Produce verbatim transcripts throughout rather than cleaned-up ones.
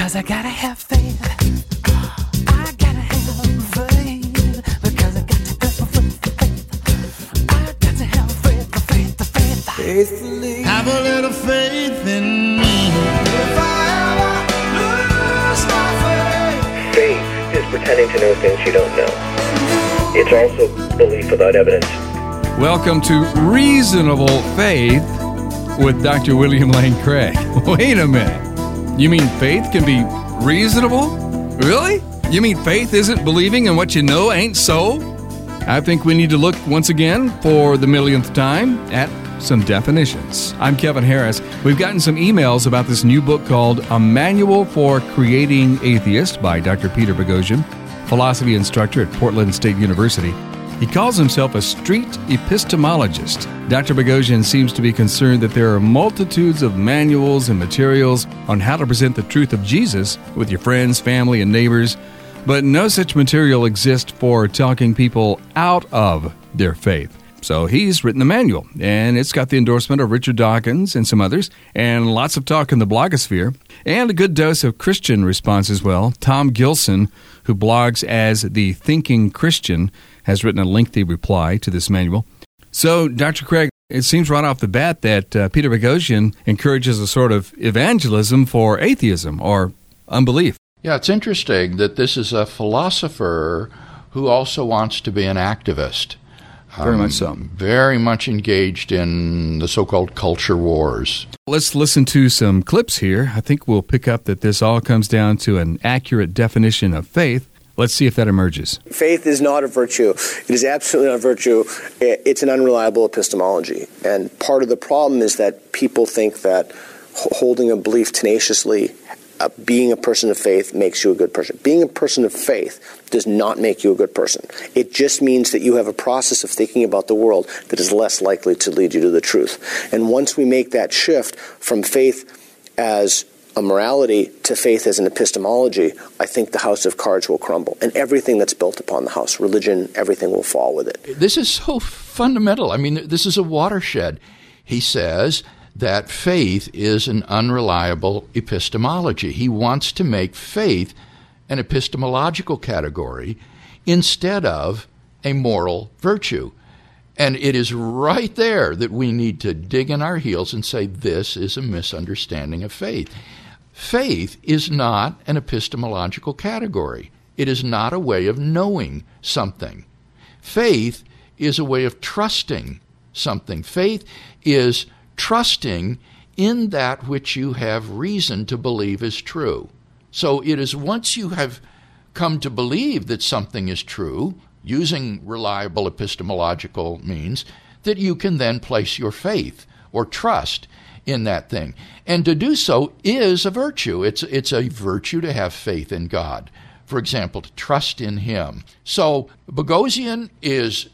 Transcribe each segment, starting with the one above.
Because I gotta have faith. I gotta have faith. Because I got to go with the faith. I got to have faith, the faith, the faith. Faithfully. Have a little faith in me. If I ever lose my faith. Faith is pretending to know things you don't know. It's also belief without evidence. Welcome to Reasonable Faith with Doctor William Lane Craig. Wait a minute. You mean faith can be reasonable? Really? You mean faith isn't believing in what you know ain't so? I think we need to look once again for the millionth time at some definitions. I'm Kevin Harris. We've gotten some emails about this new book called A Manual for Creating Atheists by Doctor Peter Boghossian, philosophy instructor at Portland State University. He calls himself a street epistemologist. Doctor Boghossian seems to be concerned that there are multitudes of manuals and materials on how to present the truth of Jesus with your friends, family, and neighbors, but no such material exists for talking people out of their faith. So he's written the manual, and it's got the endorsement of Richard Dawkins and some others, and lots of talk in the blogosphere, and a good dose of Christian response as well. Tom Gilson, who blogs as The Thinking Christian, has written a lengthy reply to this manual. So, Doctor Craig, it seems right off the bat that uh, Peter Boghossian encourages a sort of evangelism for atheism or unbelief. Yeah, it's interesting that this is a philosopher who also wants to be an activist. Very um, much so. Very much engaged in the so-called culture wars. Let's listen to some clips here. I think we'll pick up that this all comes down to an accurate definition of faith. Let's see if that emerges. Faith is not a virtue. It is absolutely not a virtue. It's an unreliable epistemology. And part of the problem is that people think that holding a belief tenaciously, uh, being a person of faith, makes you a good person. Being a person of faith does not make you a good person. It just means that you have a process of thinking about the world that is less likely to lead you to the truth. And once we make that shift from faith as a morality to faith as an epistemology, I think the house of cards will crumble. And everything that's built upon the house, religion, everything will fall with it. This is so fundamental. I mean, this is a watershed. He says that faith is an unreliable epistemology. He wants to make faith an epistemological category instead of a moral virtue. And it is right there that we need to dig in our heels and say this is a misunderstanding of faith. Faith is not an epistemological category. It is not a way of knowing something. Faith is a way of trusting something. Faith is trusting in that which you have reason to believe is true. So it is once you have come to believe that something is true, using reliable epistemological means, that you can then place your faith or trust in that thing. And to do so is a virtue. It's it's a virtue to have faith in God. For example, to trust in Him. So Boghossian is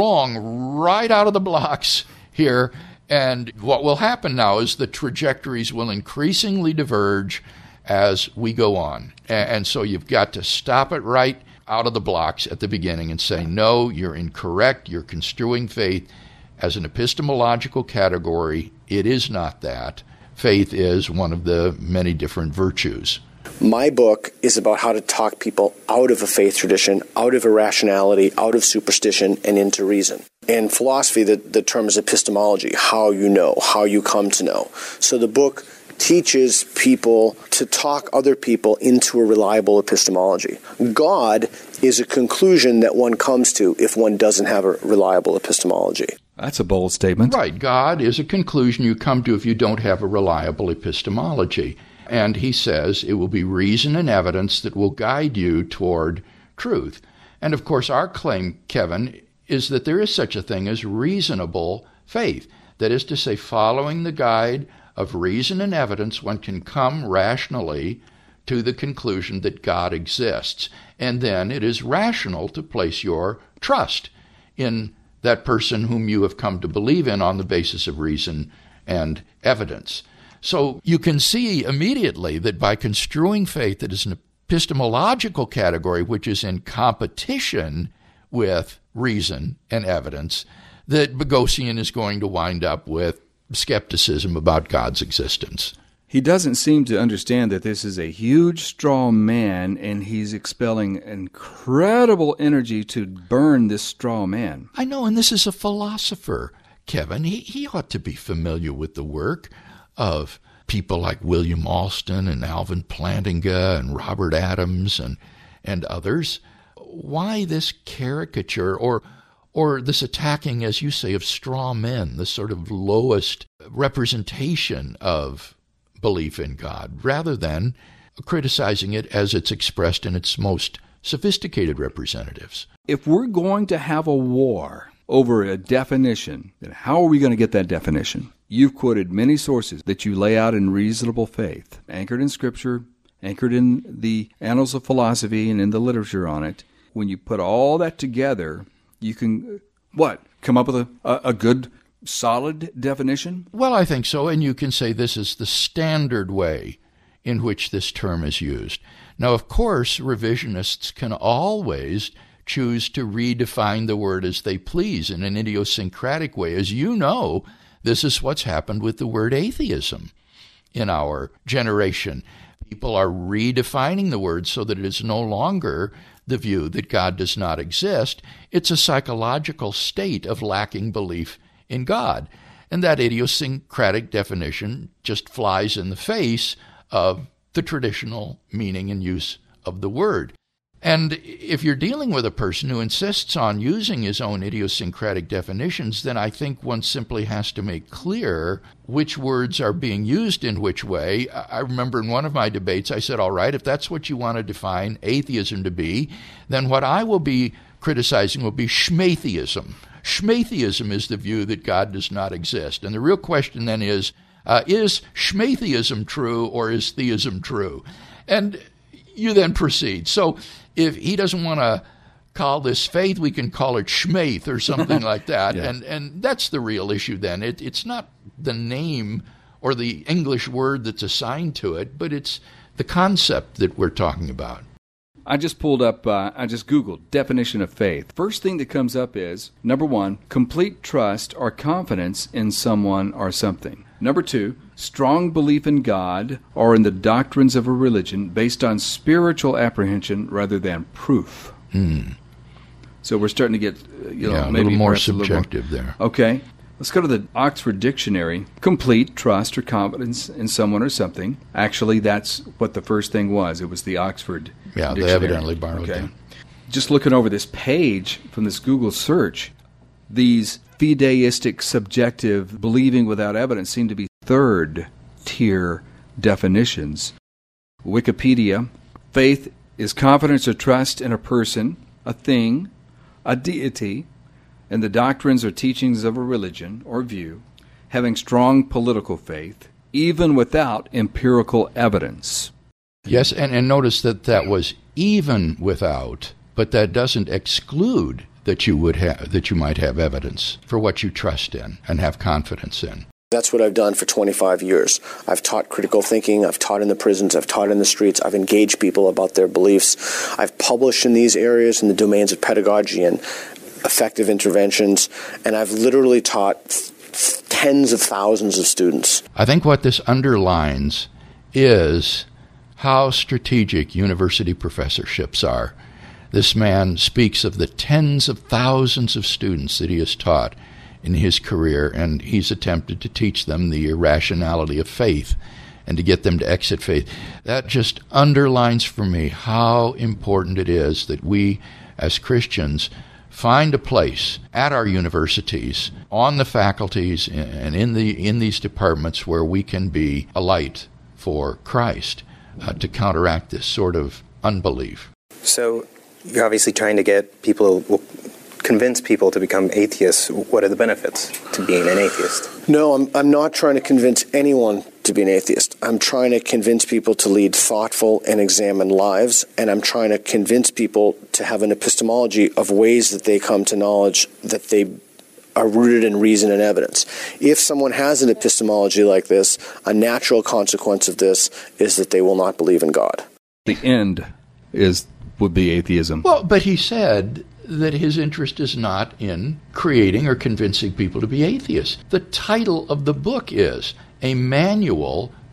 wrong right out of the blocks here. And what will happen now is the trajectories will increasingly diverge as we go on. And so you've got to stop it right out of the blocks at the beginning and say, no, you're incorrect. You're construing faith as an epistemological category. It is not that. Faith is one of the many different virtues. My book is about how to talk people out of a faith tradition, out of irrationality, out of superstition, and into reason. In philosophy, the, the term is epistemology, how you know, how you come to know. So the book teaches people to talk other people into a reliable epistemology. God is a conclusion that one comes to if one doesn't have a reliable epistemology. That's a bold statement. Right. God is a conclusion you come to if you don't have a reliable epistemology. And he says it will be reason and evidence that will guide you toward truth. And of course, our claim, Kevin, is that there is such a thing as reasonable faith. That is to say, following the guide of reason and evidence, one can come rationally to the conclusion that God exists. And then it is rational to place your trust in that person whom you have come to believe in on the basis of reason and evidence. So you can see immediately that by construing faith that is an epistemological category, which is in competition with reason and evidence, that Boghossian is going to wind up with skepticism about God's existence. he doesn't seem to understand that this is a huge straw man, and he's expelling incredible energy to burn this straw man. I know, and this is a philosopher, Kevin. He, he ought to be familiar with the work of people like William Alston and Alvin Plantinga and Robert Adams and, and others. Why this caricature or or this attacking, as you say, of straw men, the sort of lowest representation of belief in God, rather than criticizing it as it's expressed in its most sophisticated representatives? If we're going to have a war over a definition, then how are we going to get that definition? You've quoted many sources that you lay out in reasonable faith, anchored in Scripture, anchored in the annals of philosophy and in the literature on it. When you put all that together, you can, what, come up with a, a, a good, solid definition? Well, I think so, and you can say this is the standard way in which this term is used. Now, of course, revisionists can always choose to redefine the word as they please in an idiosyncratic way. As you know, this is what's happened with the word atheism in our generation. People are redefining the word so that it is no longer the view that God does not exist. It's a psychological state of lacking belief in God. And that idiosyncratic definition just flies in the face of the traditional meaning and use of the word. And if you're dealing with a person who insists on using his own idiosyncratic definitions, then I think one simply has to make clear which words are being used in which way. I remember in one of my debates, I said, all right, if that's what you want to define atheism to be, then what I will be criticizing will be schmatheism. Schmatheism is the view that God does not exist. And the real question then is, uh, is schmatheism true or is theism true? And you then proceed. So if he doesn't want to call this faith, we can call it schmaith or something like that. Yeah. And and that's the real issue then. It, it's not the name or the English word that's assigned to it, but it's the concept that we're talking about. I just pulled up, uh, I just Googled definition of faith. First thing that comes up is, number one, complete trust or confidence in someone or something. Number two, strong belief in God or in the doctrines of a religion based on spiritual apprehension rather than proof. Mm. So we're starting to get, you know, yeah, maybe a little more little subjective more. there. Okay. Let's go to the Oxford Dictionary. Complete trust or confidence in someone or something. Actually, that's what the first thing was. It was the Oxford Yeah, Dictionary. They evidently borrowed okay. that. Just looking over this page from this Google search, these fideistic, subjective, believing without evidence seem to be third-tier definitions. Wikipedia, faith is confidence or trust in a person, a thing, a deity, and the doctrines or teachings of a religion or view, having strong political faith, even without empirical evidence. Yes, and, and notice that that was even without, but that doesn't exclude that you would have that you might have evidence for what you trust in and have confidence in. That's what I've done for twenty-five years. I've taught critical thinking, I've taught in the prisons, I've taught in the streets, I've engaged people about their beliefs. I've published in these areas in the domains of pedagogy and effective interventions, and I've literally taught th- tens of thousands of students. I think what this underlines is how strategic university professorships are. This man speaks of the tens of thousands of students that he has taught in his career, and he's attempted to teach them the irrationality of faith and to get them to exit faith. That just underlines for me how important it is that we as Christians find a place at our universities, on the faculties, and in the in these departments where we can be a light for Christ uh, to counteract this sort of unbelief. So you're obviously trying to get people, well, convince people to become atheists. What are the benefits to being an atheist? No, I'm, I'm not trying to convince anyone to be an atheist. I'm trying to convince people to lead thoughtful and examined lives, and I'm trying to convince people to have an epistemology of ways that they come to knowledge that they are rooted in reason and evidence. If someone has an epistemology like this, a natural consequence of this is that they will not believe in God. The end is would be atheism. Well, but he said that his interest is not in creating or convincing people to be atheists. The title of the book is A Manual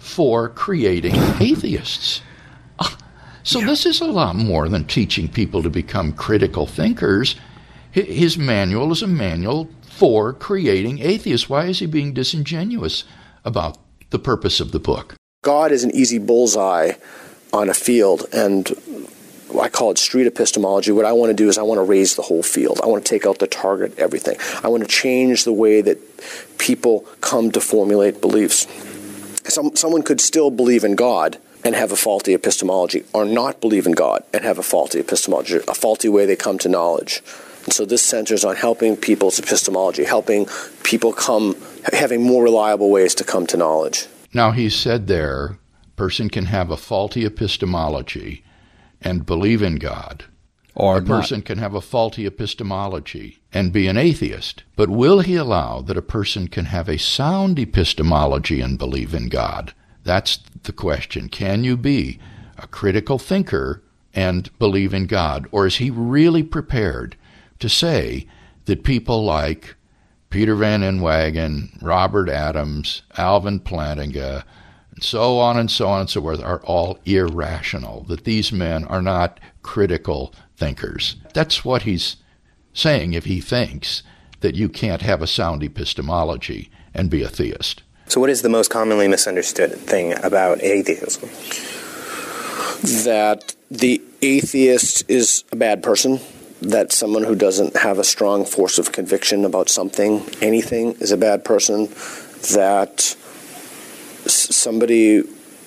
for creating atheists. So yeah. This is a lot more than teaching people to become critical thinkers. His manual is a manual for creating atheists. Why is he being disingenuous about the purpose of the book? God is an easy bullseye on a field, and I call it street epistemology. What I want to do is I want to raise the whole field. I want to take out the target, everything. I want to change the way that people come to formulate beliefs. Some, someone could still believe in God and have a faulty epistemology, or not believe in God and have a faulty epistemology, a faulty way they come to knowledge. And so this centers on helping people's epistemology, helping people come, having more reliable ways to come to knowledge. Now, he said there, a person can have a faulty epistemology and believe in God. Or a person not. can have a faulty epistemology and be an atheist. But will he allow that a person can have a sound epistemology and believe in God? That's the question. Can you be a critical thinker and believe in God? Or is he really prepared to say that people like Peter Van Inwagen, Robert Adams, Alvin Plantinga, and so on and so on and so forth are all irrational, that these men are not critical thinkers? That's what he's saying if he thinks that you can't have a sound epistemology and be a theist. So what is the most commonly misunderstood thing about atheism? That the atheist is a bad person, that someone who doesn't have a strong force of conviction about something, anything, is a bad person, that s- somebody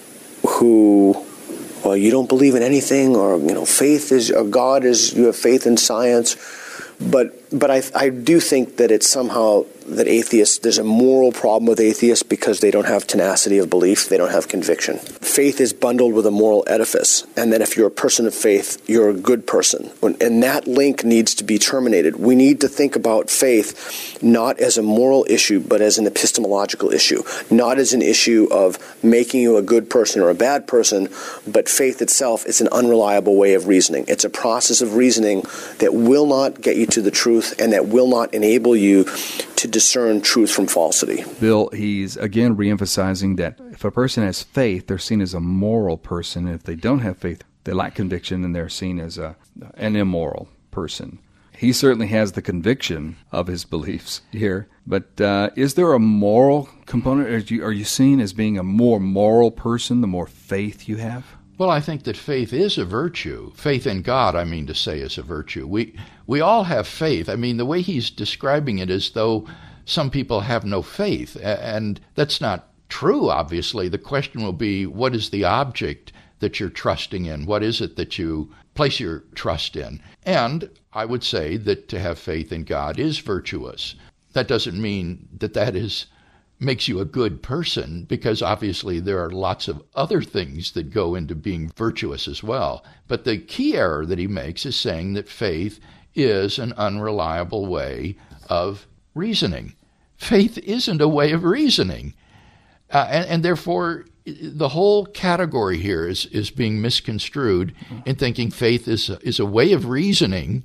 who, well, you don't believe in anything, or, you know, faith is, or God is, you have faith in science. But but I I do think that it's somehow that atheists, there's a moral problem with atheists because they don't have tenacity of belief, they don't have conviction. Faith is bundled with a moral edifice, and that if you're a person of faith, you're a good person. And that link needs to be terminated. We need to think about faith not as a moral issue, but as an epistemological issue, not as an issue of making you a good person or a bad person, but faith itself is an unreliable way of reasoning. It's a process of reasoning that will not get you to the truth and that will not enable you to discern truth from falsity. Bill, he's again reemphasizing that if a person has faith, they're seen as a moral person. If they don't have faith, they lack conviction, and they're seen as a an immoral person. He certainly has the conviction of his beliefs here, but uh, is there a moral component? Are you, are you seen as being a more moral person the more faith you have? Well, I think that faith is a virtue. Faith in God, I mean to say, is a virtue. We we all have faith. I mean, the way he's describing it is though some people have no faith, and that's not true, obviously. The question will be, what is the object that you're trusting in? What is it that you place your trust in? And I would say that to have faith in God is virtuous. That doesn't mean that that is makes you a good person, because obviously there are lots of other things that go into being virtuous as well. But the key error that he makes is saying that faith is an unreliable way of reasoning. Faith isn't a way of reasoning. Uh, and, and therefore, the whole category here is, is being misconstrued in thinking faith is, is a way of reasoning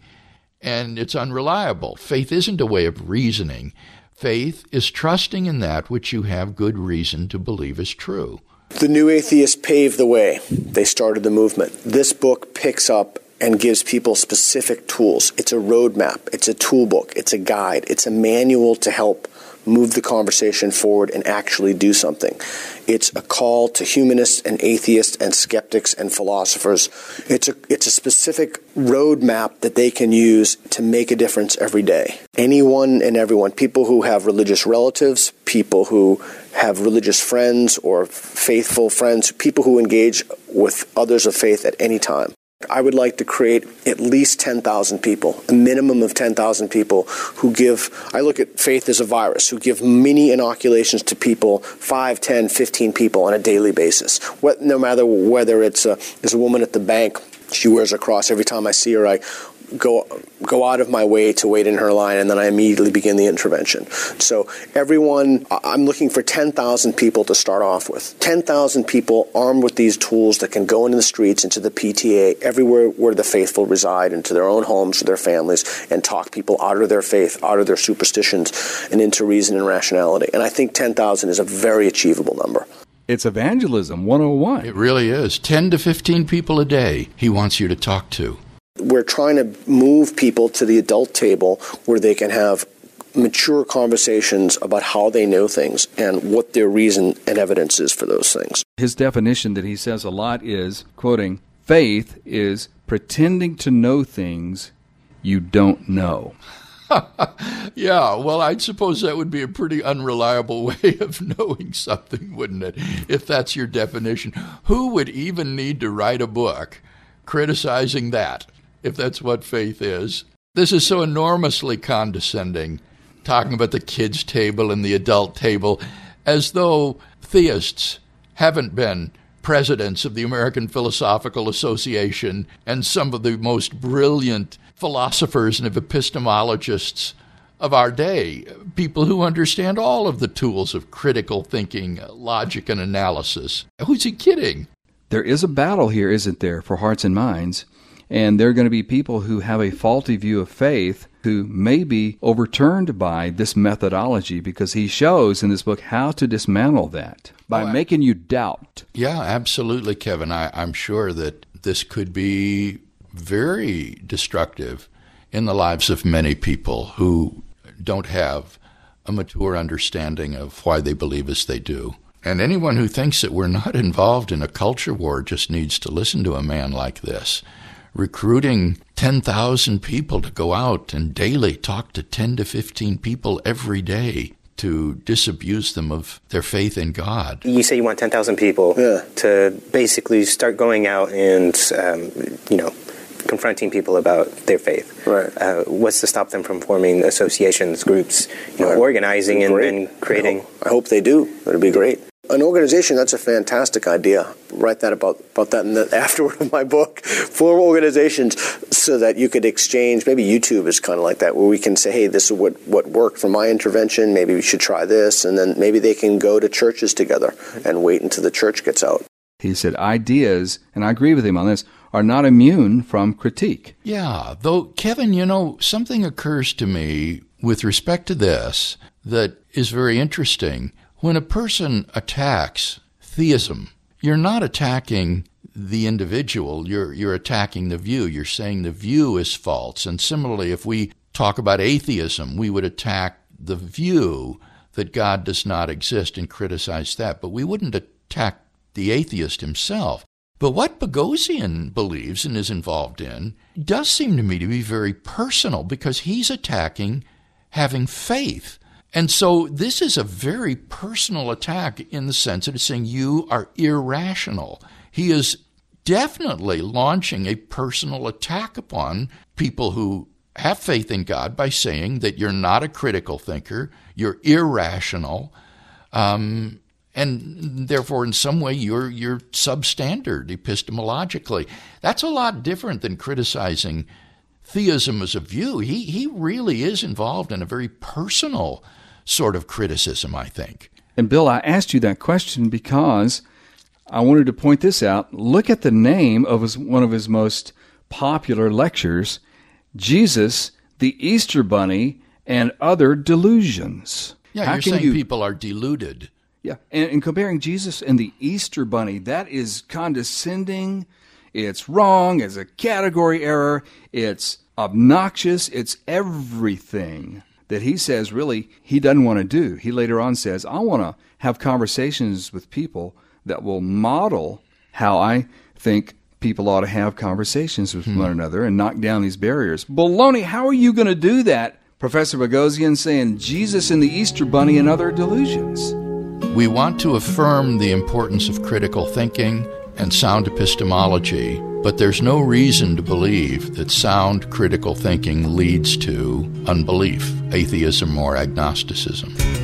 and it's unreliable. Faith isn't a way of reasoning. Faith is trusting in that which you have good reason to believe is true. The New Atheists paved the way. They started the movement. This book picks up and gives people specific tools. It's a roadmap. It's a toolbook. It's a guide. It's a manual to help move the conversation forward and actually do something. It's a call to humanists and atheists and skeptics and philosophers. It's a it's a specific roadmap that they can use to make a difference every day. Anyone and everyone, people who have religious relatives, people who have religious friends or faithful friends, people who engage with others of faith at any time. I would like to create at least ten thousand people, a minimum of ten thousand people who give, I look at faith as a virus, who give mini inoculations to people, five, ten, fifteen people on a daily basis. What, no matter whether it's a, there's a woman at the bank, she wears a cross. Every time I see her, I go go out of my way to wait in her line, and then I immediately begin the intervention. So everyone, I'm looking for ten thousand people to start off with. ten thousand people armed with these tools that can go into the streets, into the P T A, everywhere where the faithful reside, into their own homes, to their families, and talk people out of their faith, out of their superstitions, and into reason and rationality. And I think ten thousand is a very achievable number. It's evangelism one oh one. It really is. ten to fifteen people a day he wants you to talk to. We're trying to move people to the adult table where they can have mature conversations about how they know things and what their reason and evidence is for those things. His definition that he says a lot is, quoting, faith is pretending to know things you don't know. Yeah, well, I suppose that would be a pretty unreliable way of knowing something, wouldn't it? If that's your definition. Who would even need to write a book criticizing that, if that's what faith is? This is so enormously condescending, talking about the kids' table and the adult table, as though theists haven't been presidents of the American Philosophical Association and some of the most brilliant philosophers and epistemologists of our day, people who understand all of the tools of critical thinking, logic, and analysis. Who's he kidding? There is a battle here, isn't there, for hearts and minds? And there are going to be people who have a faulty view of faith who may be overturned by this methodology, because he shows in this book how to dismantle that by oh, making you doubt. Yeah, absolutely, Kevin. I, I'm sure that this could be very destructive in the lives of many people who don't have a mature understanding of why they believe as they do. And anyone who thinks that we're not involved in a culture war just needs to listen to a man like this, recruiting ten thousand people to go out and daily talk to ten to fifteen people every day to disabuse them of their faith in God. You say you want ten thousand people yeah. to basically start going out and, um, you know, confronting people about their faith. Right. Uh, what's to stop them from forming associations, groups, you know, right. organizing and, and creating? I hope, I hope they do. That'd be great. An organization, that's a fantastic idea. Write that about, about that in the afterword of my book. Form organizations so that you could exchange. Maybe YouTube is kind of like that, where we can say, hey, this is what, what worked for my intervention. Maybe we should try this. And then maybe they can go to churches together and wait until the church gets out. He said ideas, and I agree with him on this, are not immune from critique. Yeah, though, Kevin, you know, something occurs to me with respect to this that is very interesting. When a person attacks theism, you're not attacking the individual, you're you're attacking the view. You're saying the view is false. And similarly, if we talk about atheism, we would attack the view that God does not exist and criticize that. But we wouldn't attack the atheist himself. But what Boghossian believes and is involved in does seem to me to be very personal, because he's attacking having faith. And so this is a very personal attack in the sense that it's saying you are irrational. He is definitely launching a personal attack upon people who have faith in God by saying that you're not a critical thinker, you're irrational, um, and therefore in some way you're you're substandard epistemologically. That's a lot different than criticizing theism as a view. He he really is involved in a very personal sort of criticism, I think. And Bill, I asked you that question because I wanted to point this out. Look at the name of his, one of his most popular lectures, Jesus, the Easter Bunny, and Other Delusions. Yeah, How you're can saying you, people are deluded. Yeah, and, and comparing Jesus and the Easter Bunny, that is condescending, it's wrong, it's a category error, it's obnoxious, it's everything that he says really he doesn't want to do. He later on says, I want to have conversations with people that will model how I think people ought to have conversations with hmm. one another and knock down these barriers. Baloney, how are you going to do that? Professor Boghossian saying Jesus and the Easter Bunny and Other Delusions. We want to affirm the importance of critical thinking and sound epistemology, but there's no reason to believe that sound critical thinking leads to unbelief, atheism, or agnosticism.